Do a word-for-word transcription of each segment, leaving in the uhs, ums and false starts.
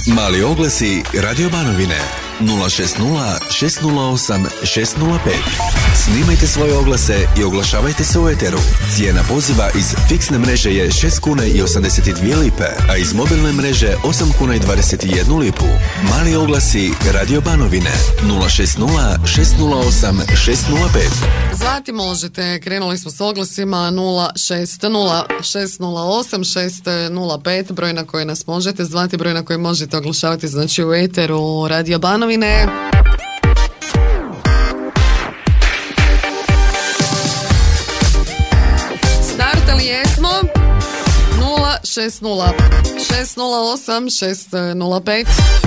Mali oglasi Radio Banovine nula šest nula šest nula osam šest nula pet. Snimajte svoje oglase i oglašavajte se u eteru. Cijena poziva iz fiksne mreže je šest kuna i osamdeset dvije lipe, a iz mobilne mreže osam kuna i dvadeset jednu lipu. Mali oglasi Radio Banovine nula šest nula šest nula osam šest nula pet. Zvati možete, krenuli smo s oglasima nula šest nula šest nula osam šest nula pet, broj na koji nas možete zvati, broj na koji možete oglašavati, znači u eteru Radio Banovine. Startali jesmo nula šest nula šest nula osam šest nula pet.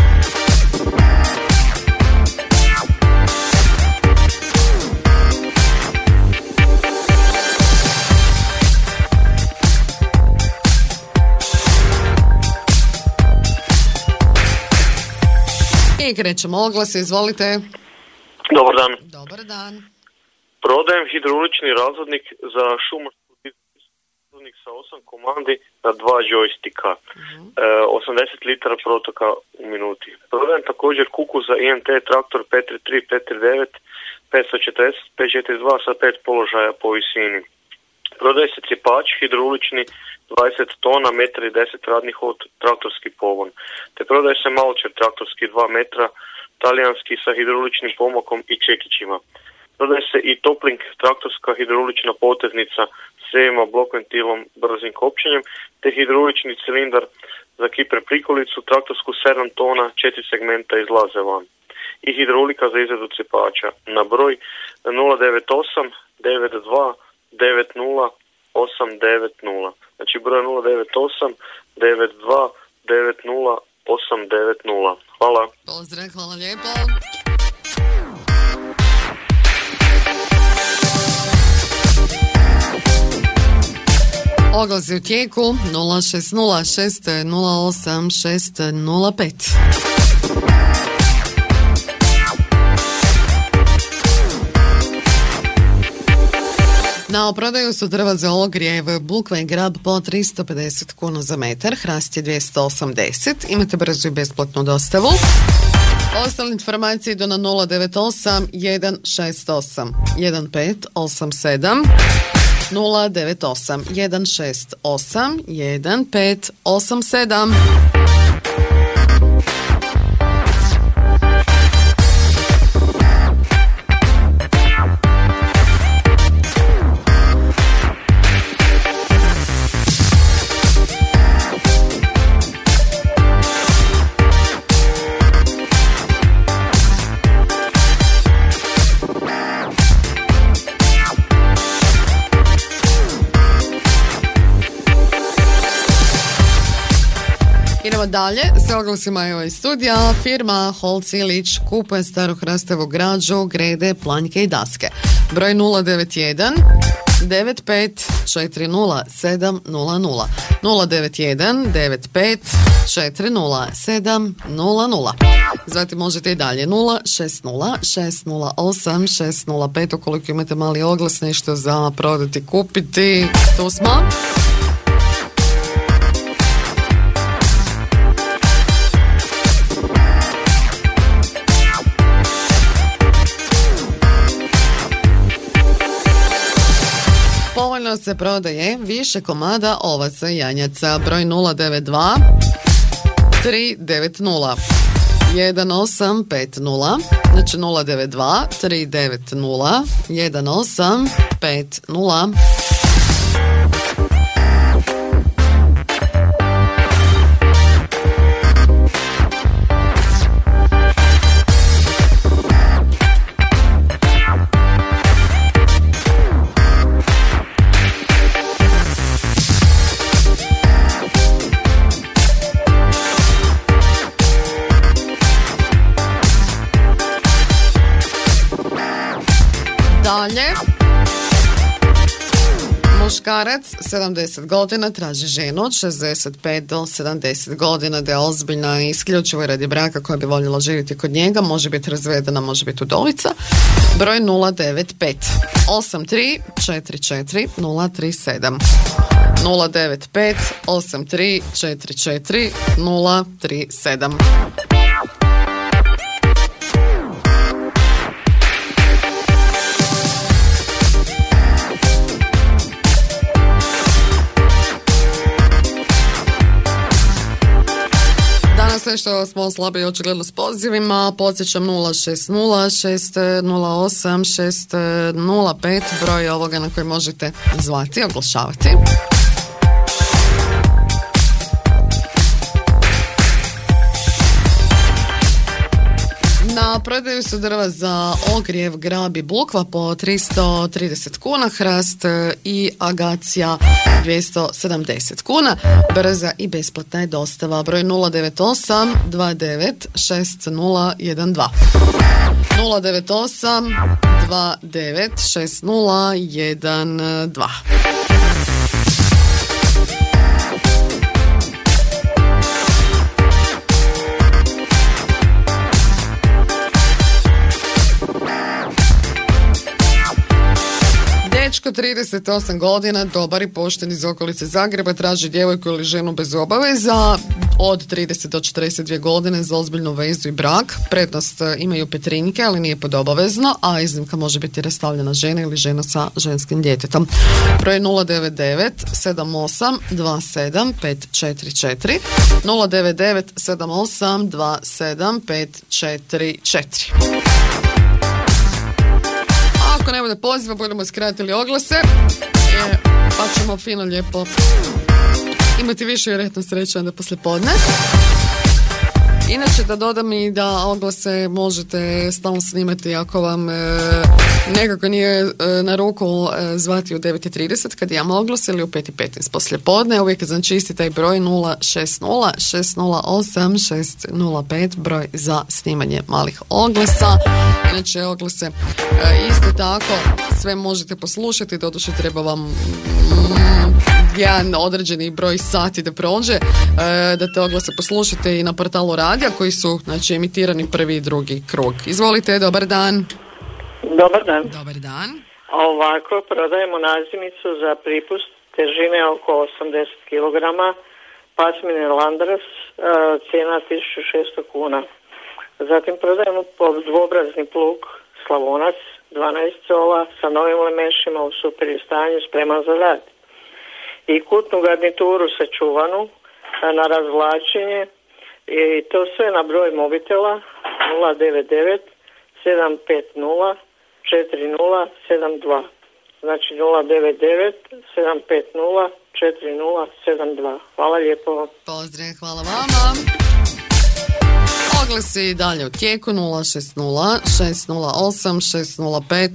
I krećemo oglase, izvolite. Dobar dan. Dobar dan. Prodajem hidrolični razvodnik za šumarski razvodnik sa osam komandi na dva joysticka, uh-huh. e, osamdeset litara protoka u minuti. Prodajem također kuku za I M T traktor pet tri tri pet tri devet petsto četrdeset pet četiri dva sa pet položaja po visini. Prodaje se cipač hidrolični dvadeset tona, metar i deset radnih od traktorski pogon. Te prodaje se malčer traktorski dva metra, talijanski sa hidroličnim pomokom i čekićima. Prodaje se i Toplink traktorska hidrolična poteznica s rijevima, blok ventilom, brzim kopčenjem, te hidrolični cilindar za kiper prikolicu, traktorsku sedam tona, četiri segmenta izlaze van. I hidrolika za izradu cipača na broj nula devet osam devet dva devet nula osam devet nula. Znači broj nula devet osam devet dva devet nula osam devet nula. Hvala. Pozdrav, hvala lijepo. Oglasi u tijeku nula šest nula šest nula osam šest nula pet. Na prodaju su drva za ogrjev, bukva i grab po tristo pedeset kuna za metar, hrast je dvjesto osamdeset, imate brzu i besplatnu dostavu. Ostale informacije idu na nula devet osam jedan šest osam jedan pet osam sedam, nula devet osam jedan šest osam jedan pet osam sedam. Idemo dalje, s oglasima je ovaj studija. Firma Holc Ilić kupuje staru hrastevu građu, grede, planjke i daske. Broj nula devet jedan devet pet četiri nula sedam nula nula nula devet jedan devet pet četiri nula sedam nula nula. Zvati možete i dalje nula šest nula šest nula osam šest nula pet ukoliko imate mali oglas, nešto za prodati, kupiti. Tu smo. Povoljno se prodaje više komada ovaca i janjaca. Broj nula devet dva tri devet nula jedan osam pet nula, znači nula devet dva tri devet nula jedan osam pet nula. Dalje, muškarac sedamdeset godina traži ženu od šezdeset pet do sedamdeset godina da je ozbiljna i isključivo radi braka koja bi voljela živjeti kod njega, može biti razvedena, može biti udovica. Broj nula devet pet osam tri četiri četiri nula tri sedam nula devet pet osam tri četiri četiri nula tri sedam. Sve što smo slabiji očigledno s pozivima, podsjećam nula šest nula šest nula osam šest nula pet, broj ovoga na koji možete zvati, oglašavati. Na prodaju su drva za ogrjev, grab i bukva po tristo trideset kuna, hrast i agacija dvjesto sedamdeset kuna. Brza i besplatna je dostava. Broj nula devet osam dva devet šest nula jedan dva. nula devet osam dva devet šest nula jedan dva. Dečko, trideset osam godina, dobar i pošten iz okolice Zagreba, traži djevojku ili ženu bez obaveza od trideset do četrdeset dvije godine za ozbiljnu vezu i brak. Prednost imaju Petrinjke, ali nije pod obavezno, a iznimka može biti rastavljena žena ili žena sa ženskim djetetom. Broj nula devet devet sedam osam dva sedam pet četiri četiri nula devet devet sedam osam dva sedam pet četiri četiri. Ako ne bude poziva, budemo skratili oglase, e, pa ćemo fino lijepo imati više vjerojatno sreće onda poslije podne. Inače, da dodam i da oglase možete stalno snimati ako vam e, nekako nije e, na ruku e, zvati u devet i trideset kad imamo oglas ili u pet i petnaest poslije podne. Uvijek znači isti taj broj nula šest nula šest nula osam šest nula pet, broj za snimanje malih oglasa. Inače, oglase e, isto tako sve možete poslušati, doduše treba vam mm, jedan određeni broj sati da prođe, e, da te oglase poslušate i na portalu radija koji su, znači, emitirani prvi i drugi krug. Izvolite, dobar dan. Dobar dan. Dobar dan. Ovako, prodajemo nazimicu za pripust težine oko osamdeset kilograma, pasmine Landras, cijena tisuću šesto kuna. Zatim prodajemo dvobrazni plug Slavonac, dvanaest cola, sa novim lemešima u super stanju, spreman za rad. I kutnu garnituru sačuvanu na razvlačenje, i to sve na broj mobitela nula devet devet sedam pet nula četiri nula sedam dva. Znači nula devet devet sedam pet nula četiri nula sedam dva. Hvala lijepo. Pozdrav, hvala vama. Oglasi dalje u tijeku nula šest nula šest nula osam šest nula pet.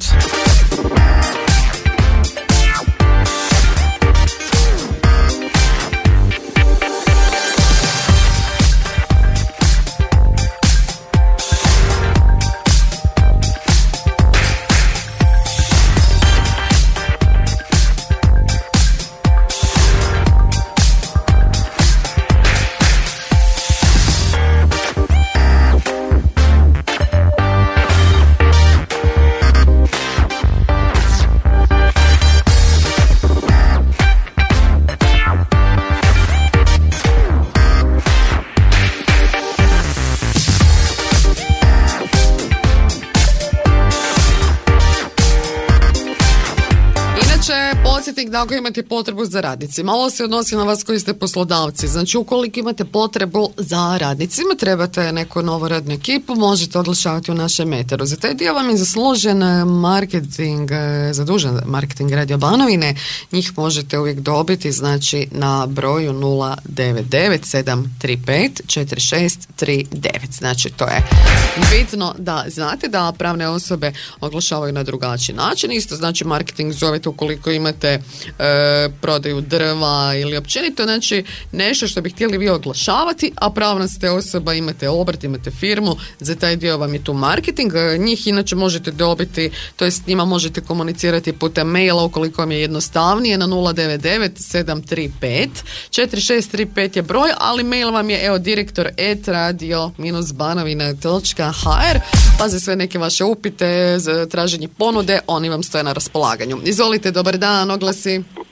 Da ako imate potrebu za radnicima, ovo se odnosi na vas koji ste poslodavci. Znači, ukoliko imate potrebu za radnicima, trebate neku novu radnu ekipu, možete oglašavati u našem eteru. Za taj dio vam je zaslužen marketing, zadužen marketing Radio Banovine. Njih možete uvijek dobiti, znači, na broju nula devet devet sedam tri pet četiri šest tri devet. Znači, to je bitno da znate da pravne osobe oglašavaju na drugačiji način. Isto znači marketing zovete ukoliko imate E, prodaju drva ili općenito, znači nešto što bi htjeli vi oglašavati, a pravna ste osoba, imate obrt, imate firmu, za taj dio vam je tu marketing. Njih inače možete dobiti, to jest s njima možete komunicirati putem maila ukoliko vam je jednostavnije na nula devet devet sedam tri pet četiri šest tri pet je broj, ali mail vam je evo direktor et radio banovina točka ha er, pa za sve neke vaše upite, za traženje ponude, oni vam stoje na raspolaganju. Izvolite, dobar dan, oglasi.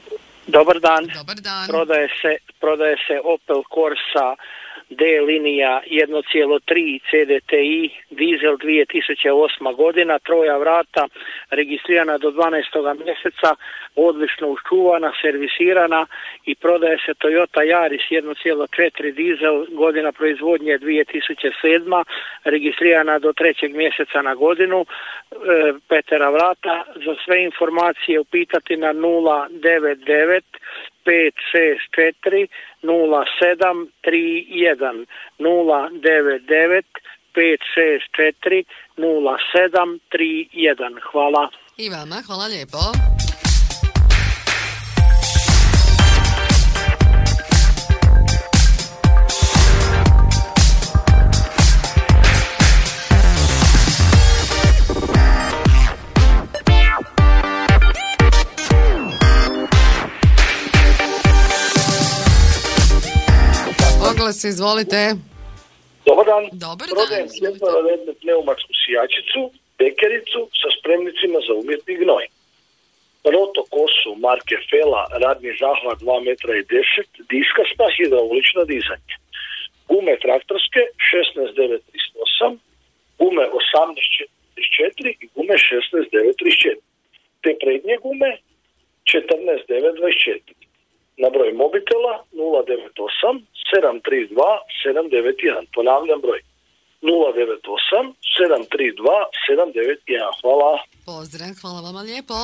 Dobar dan. Dobar dan. Prodaje se, prodaje se Opel Corsa D linija jedan zarez tri C D T I, dizel dvije tisuće osma godina, troja vrata, registrirana do dvanaestog mjeseca, odlično učuvana, servisirana i prodaje se Toyota Yaris jedan zarez četiri dizel, godina proizvodnje dvije tisuće sedma, registrirana do trećeg mjeseca na godinu, e, petera vrata. Za sve informacije upitati na nula devet devet pet šest četiri nula sedam tri jedan, nula devet devet pet šest četiri nula sedam tri jedan. Hvala. I vama, hvala lijepo. Oglas, izvolite. Dobar dan. Dobar Prodajem dan. jednorodnu pneumatsku sijačicu, bekericu sa spremnicima za umjetni gnoj. Roto kosu marke Fela, radni zahvat dva metra i deset, diskasta, hidraulično dizanje. Gume traktorske šesnaest devet trideset osam, gume osamnaest trideset četiri i gume šesnaest devet trideset četiri. Te prednje gume četrnaest devet dvadeset četiri. Na broj mobitela nula devet osam sedam tri dva sedam devet jedan. Ponavljam broj nula devet osam sedam tri dva sedam devet jedan. Hvala. Pozdrav, hvala vama lijepo.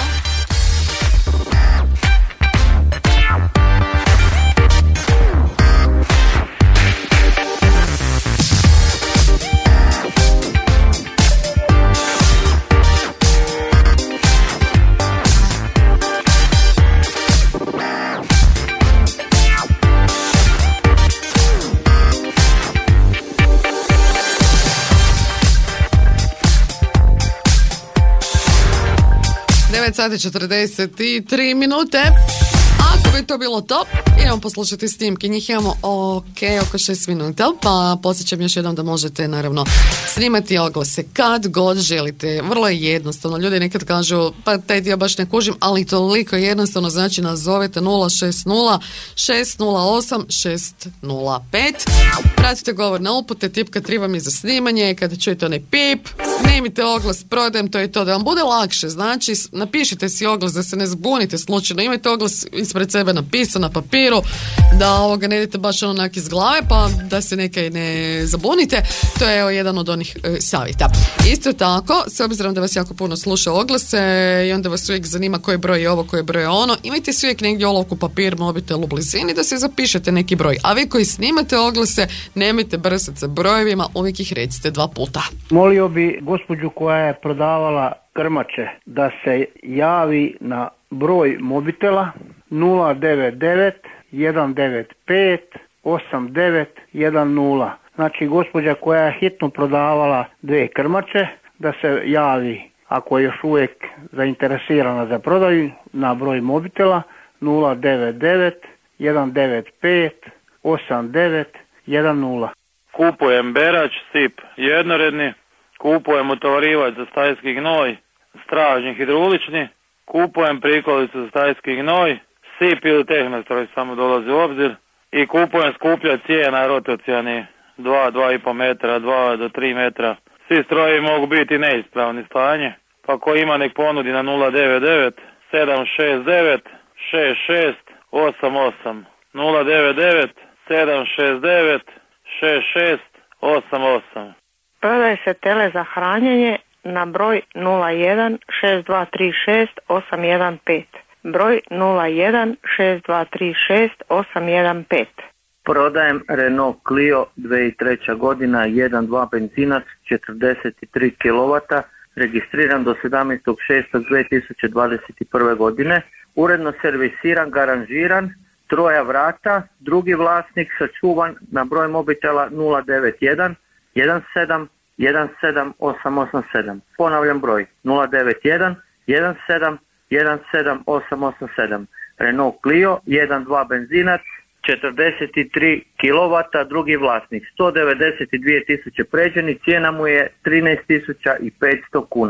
devet sati četrdeset tri minute. Ako bi to bilo to, idemo poslušati snimke. Njih imamo ok, oko šest minuta, pa podsjećam još jednom da možete naravno snimati oglase kad god želite. Vrlo je jednostavno. Ljudi nekad kažu, pa taj dio baš ne kužim, ali toliko jednostavno, znači nazovete nula šest nula šest nula osam šest nula pet. Pratite govor na upute, tipka tri vam je za snimanje, kada čujete onaj pip, snimite oglas, prodajem, to je to, da vam bude lakše. Znači, napišite si oglas, da se ne zbunite slučajno, imajte oglas ispred sebe napisan na papiru, da ovoga ne idete baš onak iz glave, pa da se nekaj ne zabunite. To je evo jedan od onih e, savjeta. Isto tako, s obzirom da vas jako puno sluša oglase i onda vas uvijek zanima koji broj je ovo, koji broj je ono, imajte si uvijek negdje olovku, papir, mobitel u blizini da se zapišete neki broj. A vi koji snimate oglase, nemojte brsati sa brojevima, uvijek ih recite dva puta. Molio bi gospođu koja je prodavala krmače da se javi na broj mobitela nula devet devet jedan devet pet osam devet jedan nula. Znači gospođa koja je hitno prodavala dvije krmače da se javi ako je još uvijek zainteresirana za prodaju na broj mobitela nula devet devet jedan devet pet osam devet jedan nula. Kupujem berač, sip jednoredni, kupujem utovarivač za stajski gnoj, stražnji hidraulični, kupujem prikolicu za stajski gnoj, sip ili tehnostroj samo dolazi u obzir i kupujem skuplja cijena rotacijani dva do dva i pol metra, dva do tri metra. Svi strojevi mogu biti neispravni stanje, pa ko ima nek ponudi na nula devet devet sedam šest devet šest šest osam osam, nula devet devet sedam šest devet šest šest osam osam. Prodaje se tele za hranjenje na broj nula jedan šest dva tri šest osam jedan pet. Broj nula jedan šest dva tri šest osam jedan pet. Prodajem Renault Clio dvije tisuće treća godina, jedan dva benzinac, četrdeset tri kilovata, registriran do sedamnaestog šestog dvije tisuće dvadeset prve godine, uredno servisiran, garanžiran, troja vrata, drugi vlasnik, sačuvan na broj mobitela nula devet jedan jedan sedam jedan sedam osam osam sedam. Ponavljam broj nula devet jedan jedan sedam jedan sedam osam osam sedam. Renault Clio jedan dva benzinac, četrdeset tri kilovata, drugi vlasnik, sto devedeset dvije tisuće pređeni, cijena mu je trinaest tisuća petsto kuna.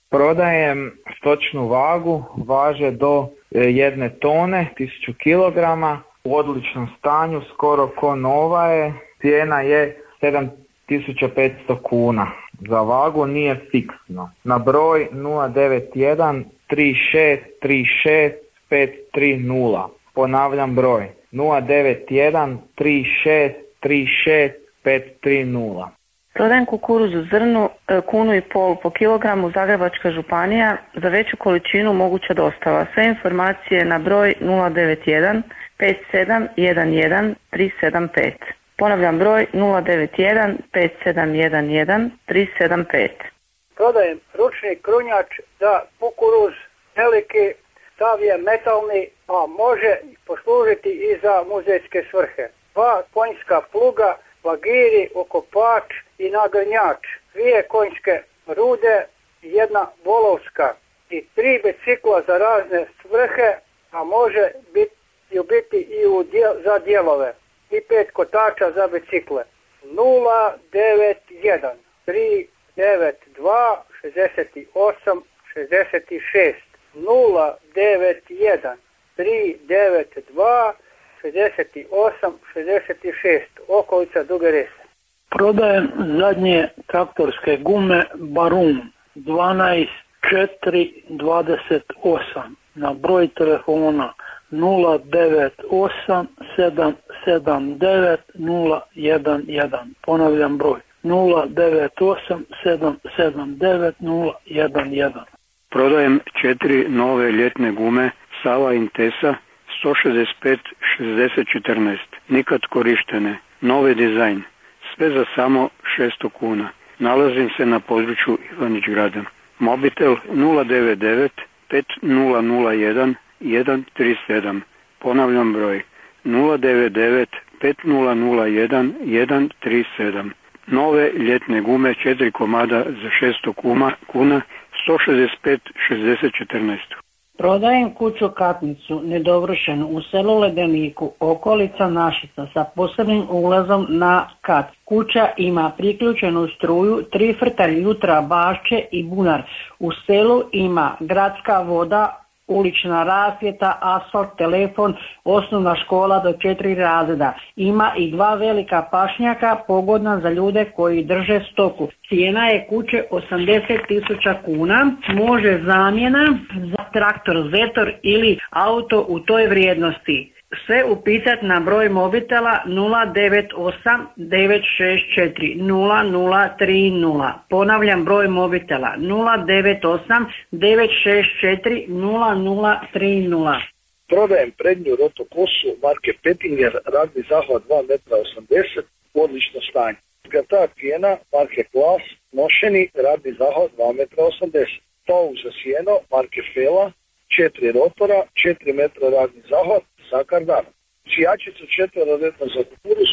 Prodajem stočnu vagu, važe do jedne tone, tisuću kilograma, u odličnom stanju, skoro ko nova je, cijena je sedam tisuća petsto kuna. Za vagu nije fiksno. Na broj nula devet jedan tri šest tri šest pet tri nula. Ponavljam broj nula devet jedan tri šest tri šest pet tri nula. Prodajem kukuruz u zrnu, kunu i pol po kilogramu, Zagrebačka županija, za veću količinu moguća dostava. Sve informacije na broj nula devet jedan pet sedam jedan jedan tri sedam pet. Ponavljam broj nula devet jedan pet sedam jedan jedan tri sedam pet. Prodajem ručni krunjač za kukuruz, veliki, stav je metalni, a može poslužiti i za muzejske svrhe. Dva konjska pluga, vagiri, okopač i nagrnjač, dvije konjske rude, jedna volovska i tri bicikla za razne svrhe, a može biti, biti i u djel, za dijelove, i pet kotača za bicikle. nula devet jedan tri devet dva šezdeset osam šezdeset šest nula devet jedan tri devet dva šezdeset osam šezdeset šest, okolica Duge Rese. Prodajem zadnje traktorske gume Barum dvanaest četiri dvadeset osam na broj telefona nula devet osam sedam sedam devet nula jedan jedan. Ponavljam broj nula devet osam sedam sedam devet nula jedan jedan. Prodajem četiri nove ljetne gume Sava Intesa sto šezdeset pet šezdeset četrnaest, nikad korištene, novi dizajn, sve za samo šesto kuna. Nalazim se na području Ivanić Grada. Mobitel nula devet devet pet nula nula jedan jedan tri sedam. Ponavljam broj nula devet devet pet nula nula jedan jedan tri sedam. Nove ljetne gume četiri komada za šesto kuna, sto šezdeset pet šezdeset četrnaest. Prodajem kuću katnicu nedovršenu u selu Ledeniku, okolica Našica, sa posebnim ulazom na kat. Kuća ima priključenu struju, tri frta jutra, bašće i bunar. U selu ima gradska voda, ulična rasvjeta, asfalt, telefon, osnovna škola do četiri razreda. Ima i dva velika pašnjaka pogodna za ljude koji drže stoku. Cijena je kuće osamdeset tisuća kuna. Može zamjena za traktor Zetor ili auto u toj vrijednosti. Sve upisati na broj mobitela nula devet osam devet šest četiri nula nula tri nula. Ponavljam broj mobitela nula devet osam devet šest četiri nula nula tri nula. Prodajem prednju roto kosu marke Pettinger, radni zahvat dva metra osamdeset, odlično stanje. Zgrata pjena marke Klas, nošeni, radni zahvat dva metra osamdeset. Pauz za sjeno marke Fela, četiri rotora, četiri metra radni zahvat, sa kardanom. Sijačicu četveroredno za kukuruz,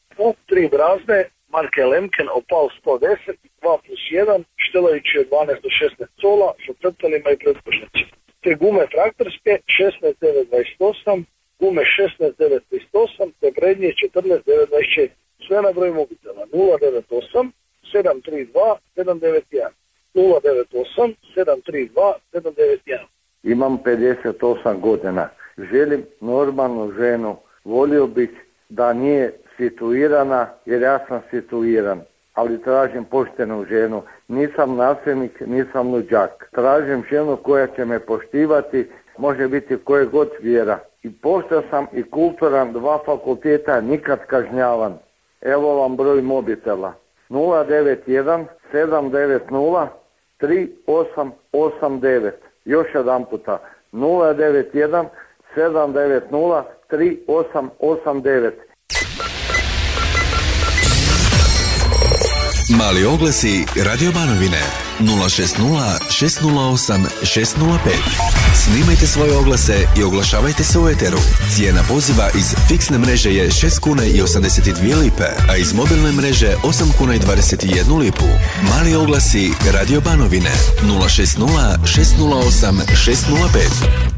tri brazde, marke Lemken, Opal sto deset, dva plus jedan, štelajući od dvanaest do šesnaest cola, sa crtalima i pretkošnicima. Te gume traktorske šesnaest devet dvadeset osam, gume šesnaest devet trideset osam, te prednje četrnaest devet dvadeset četiri. Sve na broj mobitela nula devet osam sedam tri dva sedam devet jedan. nula devet osam sedam tri dva sedam devet jedan. Imam pedeset osam godina. Želim normalnu ženu. Volio bih da nije situirana, jer ja sam situiran. Ali tražim poštenu ženu. Nisam nasilnik, nisam luđak. Tražim ženu koja će me poštivati, može biti koje god vjera. I pošten sam i kulturan, dva fakulteta, nikad kažnjavan. Evo vam broj mobitela. nula devet jedan sedam devet nula tri osam osam devet. Još jedan puta. nula devet jedan sedam devet nula tri osam osam devet. Mali oglasi Radio Banovine nula šest nula šest nula osam šest nula pet. Snimajte svoje oglase i oglašavajte se u eteru. Cijena poziva iz fiksne mreže je šest kuna i osamdeset dvije lipe, a iz mobilne mreže osam kuna i dvadeset jednu lipu. Mali oglasi Radio Banovine nula šest nula šest nula osam šest nula pet.